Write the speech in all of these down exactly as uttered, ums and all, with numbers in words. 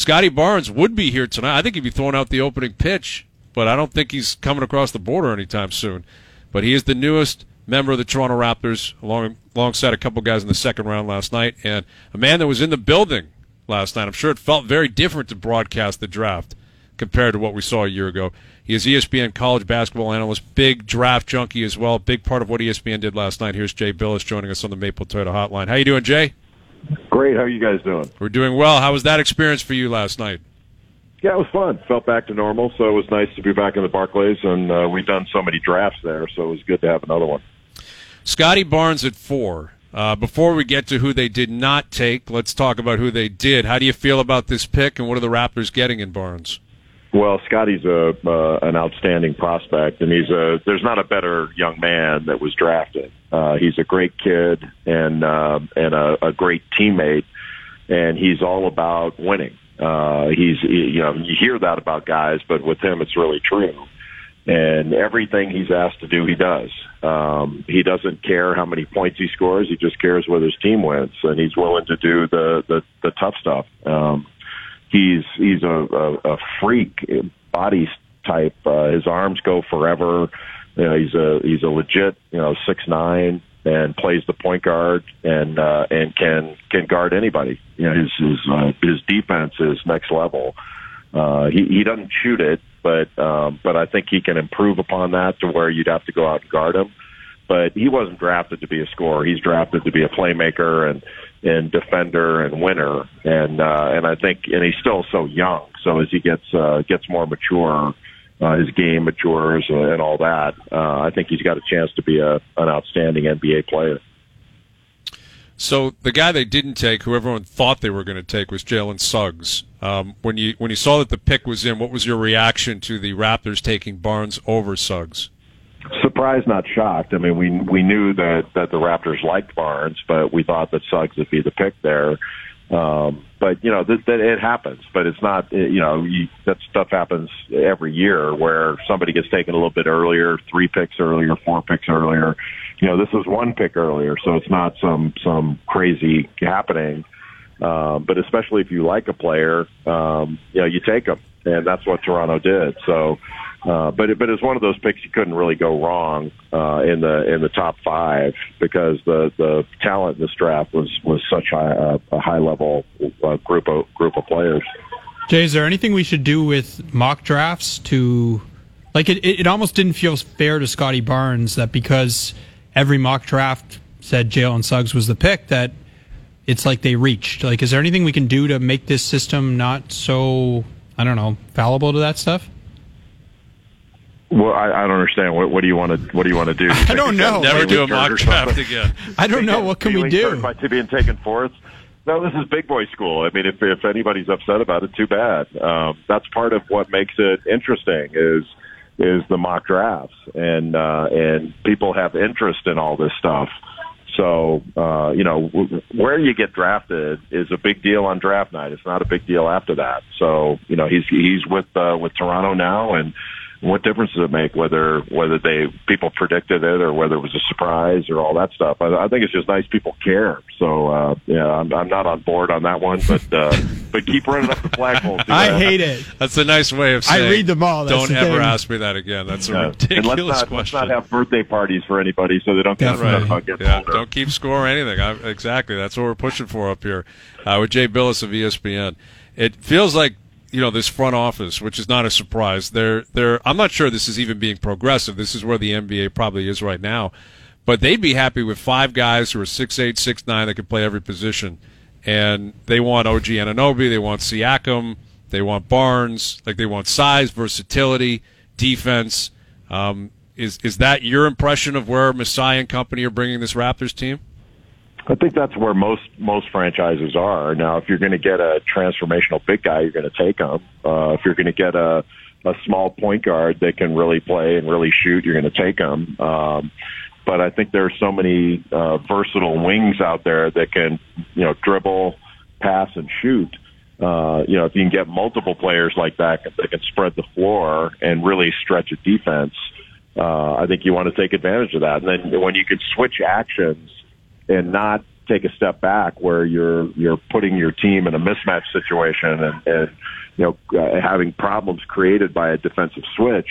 Scotty Barnes would be here tonight. I think he'd be throwing out the opening pitch, but I don't think he's coming across the border anytime soon. But he is the newest member of the Toronto Raptors, along, alongside a couple guys in the second round last night, and a man that was in the building last night. I'm sure it felt very different to broadcast the draft compared to what we saw a year ago. He is E S P N college basketball analyst, big draft junkie as well, big part of what E S P N did last night. Here's Jay Billis joining us on the Maple Toyota Hotline. How you doing, Jay? Great. How are you guys doing? We're doing well. How was that experience for you last night? Yeah, it was fun. Felt back to normal, so it was nice to be back in the Barclays, and uh, we've done so many drafts there, so it was good to have another one. Scotty Barnes at four. Uh, before we get to who they did not take, let's talk about who they did. How do you feel about this pick, and what are the Raptors getting in Barnes? Well, Scotty's a uh, an outstanding prospect, and he's a there's not a better young man that was drafted. Uh, he's a great kid and uh, and a, a great teammate, and he's all about winning. Uh, he's he, you know you hear that about guys, but with him it's really true. And everything he's asked to do, he does. Um, he doesn't care how many points he scores; he just cares whether his team wins, and he's willing to do the the, the tough stuff. Um, He's he's a, a, a freak body type. Uh, his arms go forever. You know, he's a he's a legit you know six nine and plays the point guard and uh, and can can guard anybody. You know, his his uh, his defense is next level. Uh, he he doesn't shoot it, but um, but I think he can improve upon that to where you'd have to go out and guard him. But he wasn't drafted to be a scorer. He's drafted to be a playmaker and. and defender and winner, and uh, and I think, and he's still so young. So as he gets uh, gets more mature, uh, his game matures uh, and all that. Uh, I think he's got a chance to be a an outstanding N B A player. So the guy they didn't take, who everyone thought they were going to take, was Jalen Suggs. Um, when you when you saw that the pick was in, what was your reaction to the Raptors taking Barnes over Suggs? Surprised, not shocked. I mean, we we knew that, that the Raptors liked Barnes, but we thought that Suggs would be the pick there. Um, but, you know, that, that it happens. But it's not, you know, you, that stuff happens every year where somebody gets taken a little bit earlier, three picks earlier, four picks earlier. You know, this was one pick earlier, so it's not some, some crazy happening. Uh, but especially if you like a player, um, you know, you take them. And that's what Toronto did. So, uh, but it, but it's one of those picks you couldn't really go wrong uh, in the in the top five because the, the talent in this draft was, was such high, uh, a high level uh, group of group of players. Jay, is there anything we should do with mock drafts to, like it? It almost didn't feel fair to Scotty Barnes that because every mock draft said Jalen Suggs was the pick that it's like they reached. Like, is there anything we can do to make this system not so, I don't know, fallible to that stuff? Well, I, I don't understand. What, what do you want to What do you want to do? I don't know. Never do a mock draft again. I don't know. What can we do? By being taken fourth? No, this is big boy school. I mean, if if anybody's upset about it, too bad. Um, that's part of what makes it interesting is is the mock drafts, and uh, and people have interest in all this stuff. So, uh, you know, w- where you get drafted is a big deal on draft night. It's not a big deal after that. So, you know, he's he's with uh, with Toronto now, and what difference does it make whether whether they people predicted it or whether it was a surprise or all that stuff? I, I think it's just nice people care. So, uh, yeah, I'm, I'm not on board on that one, but uh, but keep running up the flagpole. I hate it. That's a nice way of saying. I read them all. That's don't the ever thing. ask me that again. That's a Yeah. ridiculous and let's not, question. Let's not have birthday parties for anybody so they don't get Definitely. upset about getting Yeah, older. don't keep score or anything. I, exactly. That's what we're pushing for up here uh, with Jay Billis of E S P N. It feels like, you know, this front office, which is not a surprise. They're, they're, I'm not sure this is even being progressive. This is where the N B A probably is right now. But they'd be happy with five guys who are six eight, six nine that can play every position. And they want O G Anunoby, they want Siakam, they want Barnes, like they want size, versatility, defense. Um, is is that your impression of where Masai and company are bringing this Raptors team? I think that's where most most franchises are. Now, if you're going to get a transformational big guy, you're going to take him. Uh, if you're going to get a, a small point guard that can really play and really shoot, you're going to take him. Um, but I think there are so many uh, versatile wings out there that can, you know, dribble, pass, and shoot. Uh, you know, if you can get multiple players like that that can spread the floor and really stretch a defense, uh, I think you want to take advantage of that. And then when you can switch actions and not take a step back where you're you're putting your team in a mismatch situation and, and you know uh, having problems created by a defensive switch.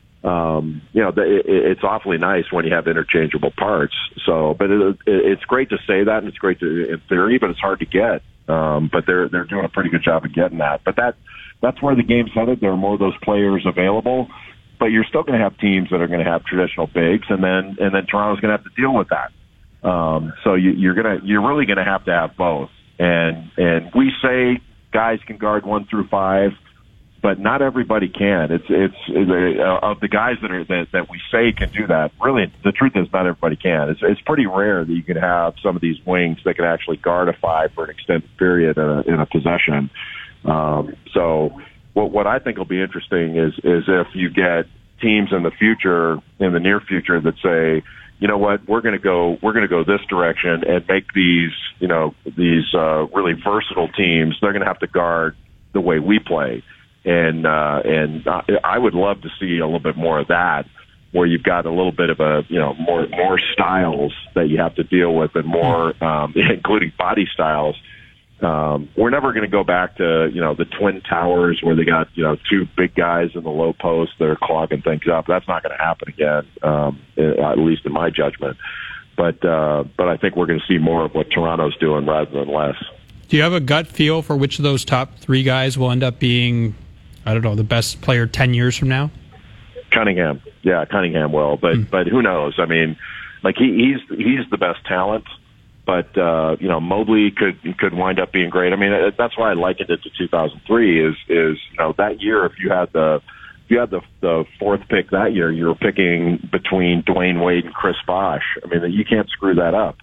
Um, you know, it, it's awfully nice when you have interchangeable parts. So, but it, it's great to say that, and it's great to, in theory, but it's hard to get. Um, but they're they're doing a pretty good job of getting that. But that that's where the game's headed. There are more of those players available, but you're still going to have teams that are going to have traditional bigs, and then and then Toronto's going to have to deal with that. Um, so you, you're gonna you're really going to have to have both. And and we say guys can guard one through five. But not everybody can. It's it's uh, of the guys that are that, that we say can do that. Really, the truth is not everybody can. It's it's pretty rare that you can have some of these wings that can actually guard a five for an extended period in a, in a possession. Um, so, what what I think will be interesting is is if you get teams in the future, in the near future, that say, you know what, we're going to go we're going to go this direction and make these you know these uh, really versatile teams. They're going to have to guard the way we play. And uh, and I would love to see a little bit more of that, where you've got a little bit of a you know more more styles that you have to deal with, and more um, including body styles. Um, we're never going to go back to you know the Twin Towers where they got you know two big guys in the low post that are clogging things up. That's not going to happen again, um, at least in my judgment. But uh, but I think we're going to see more of what Toronto's doing rather than less. Do you have a gut feel for which of those top three guys will end up being, I don't know, the best player ten years from now? Cunningham. Yeah, Cunningham will. But mm. but who knows? I mean, like he, he's he's the best talent. But, uh, you know, Mobley could could wind up being great. I mean, that's why I likened it to two thousand three is, is you know, that year, if you had the if you had the, the fourth pick that year, you were picking between Dwayne Wade and Chris Bosh. I mean, you can't screw that up.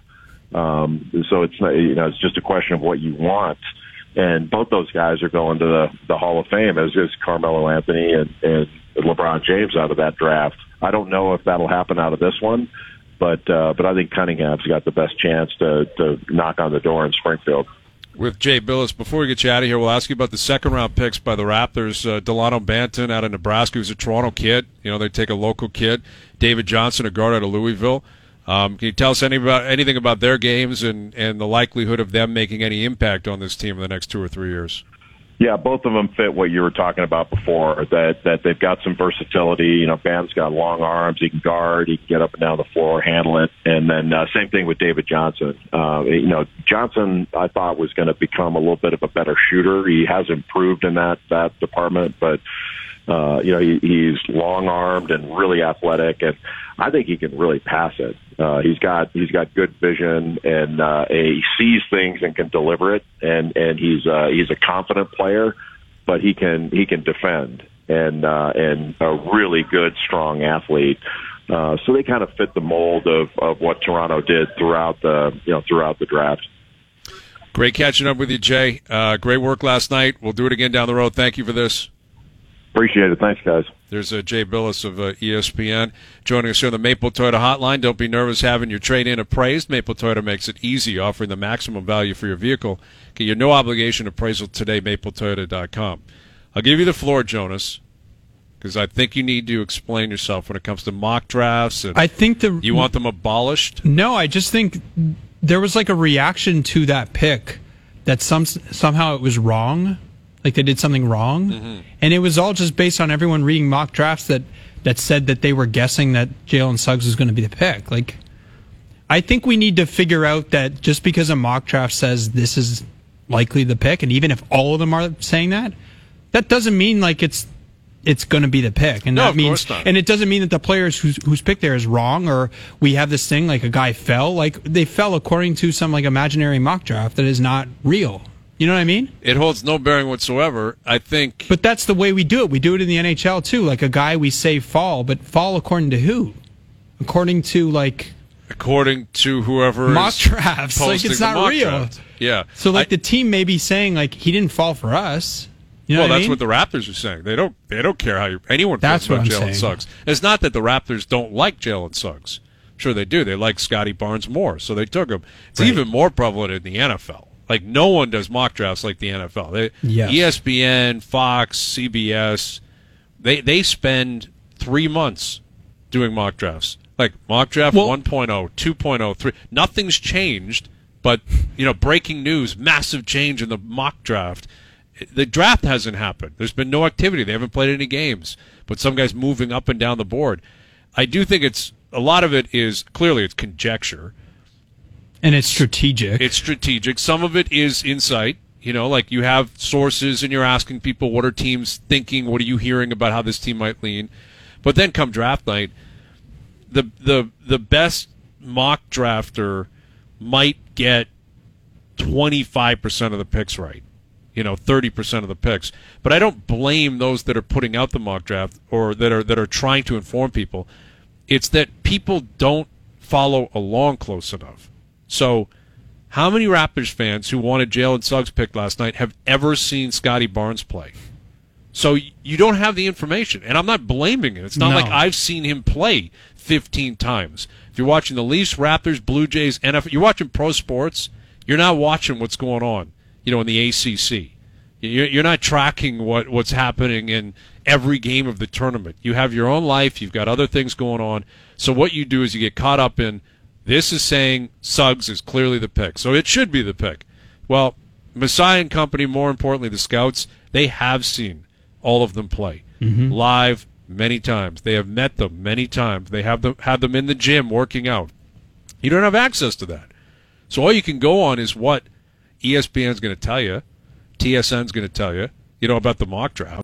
Um, so it's, you know, it's just a question of what you want. And both those guys are going to the, the Hall of Fame, as is Carmelo Anthony and, and LeBron James out of that draft. I don't know if that'll happen out of this one, but uh, but I think Cunningham's got the best chance to, to knock on the door in Springfield. With Jay Billis, before we get you out of here, we'll ask you about the second-round picks by the Raptors. Uh, Delano Banton out of Nebraska, who's a Toronto kid. You know, they take a local kid. David Johnson, a guard out of Louisville. Um, can you tell us any about, anything about their games and, and the likelihood of them making any impact on this team in the next two or three years? Yeah, both of them fit what you were talking about before, that, that they've got some versatility. You know, Bam's got long arms. He can guard. He can get up and down the floor, handle it. And then uh, same thing with David Johnson. Uh, you know, Johnson, I thought, was going to become a little bit of a better shooter. He has improved in that, that department, but Uh, you know, he, he's long-armed and really athletic, and I think he can really pass it. Uh, he's got he's got good vision, and uh, he sees things and can deliver it. And and he's uh, he's a confident player, but he can he can defend, and uh, and a really good, strong athlete. Uh, so they kind of fit the mold of, of what Toronto did throughout the you know throughout the draft. Great catching up with you, Jay. Uh, great work last night. We'll do it again down the road. Thank you for this. Appreciate it. Thanks, guys. There's uh, Jay Billis of uh, E S P N joining us here on the Maple Toyota Hotline. Don't be nervous having your trade-in appraised. Maple Toyota makes it easy, offering the maximum value for your vehicle. Get your no-obligation appraisal today, maple toyota dot com. I'll give you the floor, Jonas, because I think you need to explain yourself when it comes to mock drafts. And I think the you want them abolished? No, I just think there was like a reaction to that pick that some somehow it was wrong. Like they did something wrong. Mm-hmm. And it was all just based on everyone reading mock drafts that, that said that they were guessing that Jalen Suggs was going to be the pick. Like, I think we need to figure out that just because a mock draft says this is likely the pick, and even if all of them are saying that, that doesn't mean like it's it's going to be the pick. And no, that of means, course not. And it doesn't mean that the players whose whose pick there is wrong, or we have this thing like a guy fell. Like they fell according to some like imaginary mock draft that is not real. You know what I mean? It holds no bearing whatsoever. I think. But that's the way we do it. We do it in the N H L too. Like a guy we say fall, but fall according to who? According to like. According to whoever mock is drafts. Like it's not real. Draft. Yeah. So like I, the team may be saying like he didn't fall for us. You know well, what that's I mean? what the Raptors are saying. They don't. They don't care how you, anyone that's feels about Jalen Jalen Suggs. It's not that the Raptors don't like Jalen Suggs. Sure, they do. They like Scotty Barnes more, so they took him. It's right. Even more prevalent in the N F L. Like, no one does mock drafts like the N F L. They, yes. E S P N, Fox, C B S, they they spend three months doing mock drafts. Like, mock draft well, one point oh, two point oh, three. Nothing's changed But, you know, breaking news, massive change in the mock draft. The draft hasn't happened. There's been no activity. They haven't played any games. But some guys moving up and down the board. I do think it's, a lot of it is, clearly it's conjecture. And it's strategic. It's strategic. Some of it is insight. You know, like you have sources and you're asking people, what are teams thinking? What are you hearing about how this team might lean? But then come draft night, the the the best mock drafter might get twenty-five percent of the picks right. You know, thirty percent of the picks. But I don't blame those that are putting out the mock draft or that are that are trying to inform people. It's that people don't follow along close enough. So, how many Raptors fans who wanted Jalen Suggs picked last night have ever seen Scotty Barnes play? So you don't have the information, and I'm not blaming it. It's not No. like I've seen him play fifteen times. If you're watching the Leafs, Raptors, Blue Jays, N F L, you're watching pro sports, you're not watching what's going on, you know, in the A C C. You're, you're not tracking what, what's happening in every game of the tournament. You have your own life. You've got other things going on. So what you do is you get caught up in, this is saying Suggs is clearly the pick, so it should be the pick. Well, Masai and company, more importantly, the scouts, they have seen all of them play Mm-hmm. live many times. They have met them many times. They have them had them in the gym working out. You don't have access to that. So all you can go on is what E S P N's going to tell you, T S N's going to tell you, you know, about the mock draft.